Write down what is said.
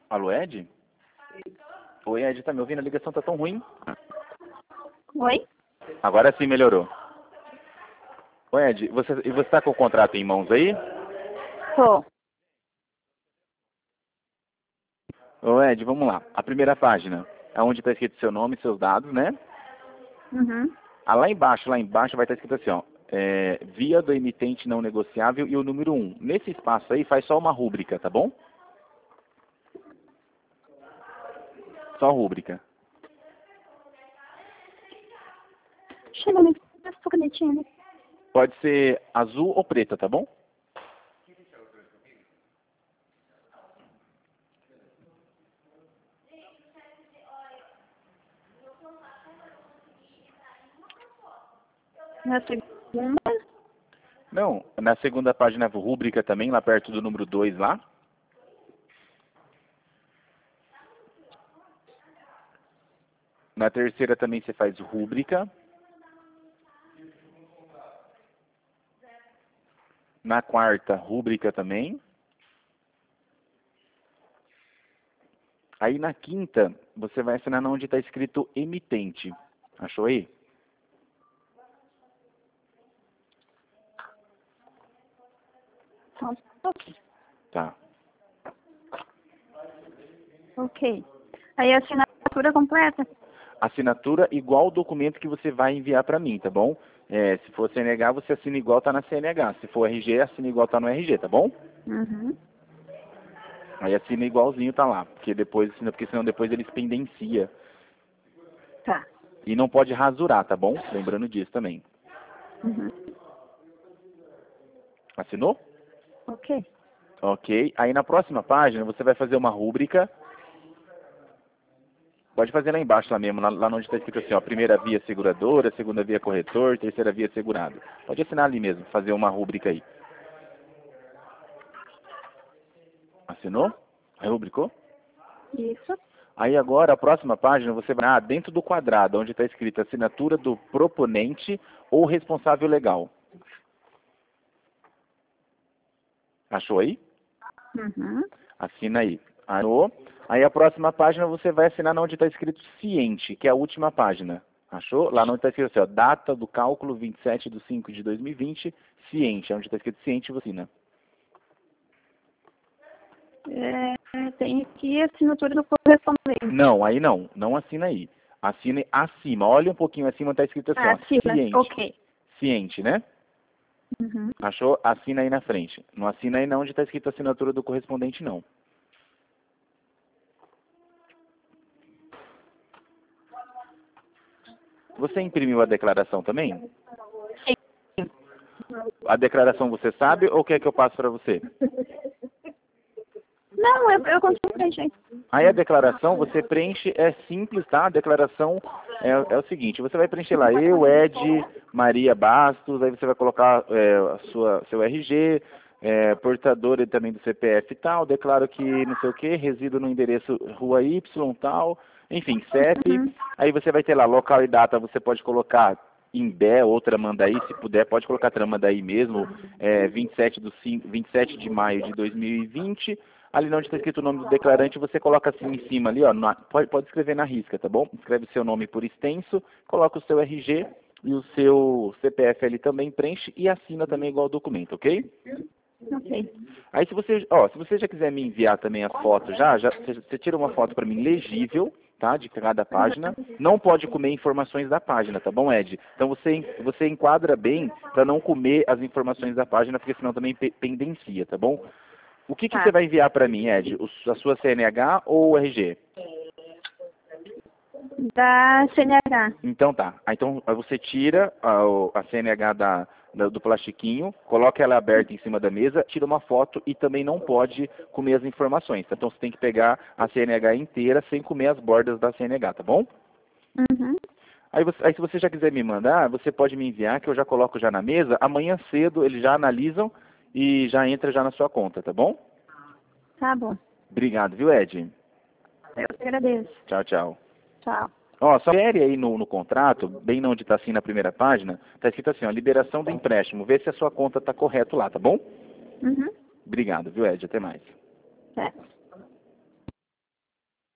Alô, Ed? Oi, Ed, tá me ouvindo? A ligação tá tão ruim. Oi? Agora sim melhorou. Oi, Ed, você tá com o contrato em mãos aí? Tô. Ô, Ed, vamos lá. A primeira página é onde está escrito seu nome e seus dados, né? Uhum. Ah, lá embaixo vai estar escrito assim, ó. Via do emitente não negociável e o número 1. Nesse espaço aí faz só uma rúbrica, tá bom? Só rúbrica. Chega, me passa sua canetinha, né? Pode ser azul ou preta, tá bom? Na segunda. Não, na segunda página rúbrica também, lá perto do número 2 lá. Na terceira também você faz rúbrica. Na quarta, rúbrica também. Aí na quinta, você vai assinar onde está escrito emitente. Achou aí? Ok. Tá. Ok. Aí a assinatura completa? Assinatura igual o documento que você vai enviar para mim, tá bom? Se for CNH, você assina igual tá na CNH. Se for RG, assina igual tá no RG, tá bom? Uhum. Aí assina igualzinho tá lá, porque senão depois eles pendencia. Tá. E não pode rasurar, tá bom? Lembrando disso também. Uhum. Assinou? Ok. Ok. Aí na próxima página você vai fazer uma rúbrica. Pode fazer lá embaixo, lá mesmo, lá onde está escrito assim, ó, primeira via seguradora, segunda via corretor, terceira via segurado. Pode assinar ali mesmo, fazer uma rúbrica aí. Assinou? Aí rubricou? Isso. Aí agora, a próxima página, você vai dentro do quadrado, onde está escrito assinatura do proponente ou responsável legal. Achou aí? Uhum. Assina aí. Assinou. Aí a próxima página você vai assinar onde está escrito ciente, que é a última página. Achou? Lá onde está escrito assim, ó, data do cálculo 27/5/2020, ciente. Onde está escrito ciente, você assina. Tem aqui a assinatura do correspondente. Não, aí não. Não assina aí. Assine acima. Olha um pouquinho acima, está escrito assim, Ah, ó, assina. ciente. Ok. Ciente, né? Uhum. Achou? Assina aí na frente. Não assina aí não onde está escrito assinatura do correspondente, não. Você imprimiu a declaração também? Sim. A declaração você sabe ou quer que eu passe para você? Não, eu consigo preencher. Aí a declaração você preenche, é simples, tá? A declaração é o seguinte, você vai preencher lá, eu, Ed, Maria Bastos, aí você vai colocar seu RG, portador também do CPF e tal, declaro que não sei o que, resido no endereço rua Y tal, enfim, CEP, Uhum. aí você vai ter lá local e data, você pode colocar Imbé ou Tramandaí, se puder, pode colocar Tramandaí mesmo, 27 de maio de 2020. Ali onde está escrito o nome do declarante, você coloca assim em cima ali, ó, pode escrever na risca, tá bom? Escreve seu nome por extenso, coloca o seu RG e o seu CPF ali também, preenche e assina também igual o documento, ok? Ok. Aí se você já quiser me enviar também as fotos você tira uma foto para mim legível, tá? De cada página. Não pode comer informações da página, tá bom, Ed? Então você enquadra bem para não comer as informações da página, porque senão também pendencia, tá bom? O que você Tá. vai enviar para mim, Ed? A sua CNH ou o RG? Da CNH. Então tá. Então aí você tira a CNH do plastiquinho, coloca ela aberta em cima da mesa, tira uma foto e também não pode comer as informações. Então você tem que pegar a CNH inteira sem comer as bordas da CNH, tá bom? Uhum. Aí se você já quiser me mandar, você pode me enviar que eu já coloco já na mesa. Amanhã cedo eles já analisam e já entra já na sua conta, tá bom? Tá bom. Obrigado, viu, Ed? Eu que agradeço. Tchau, tchau. Tchau. Ó, só confere aí no contrato, bem onde está assim na primeira página, está escrito assim, ó, liberação do empréstimo. Vê se a sua conta está correto lá, tá bom? Uhum. Obrigado, viu, Ed? Até mais. Certo.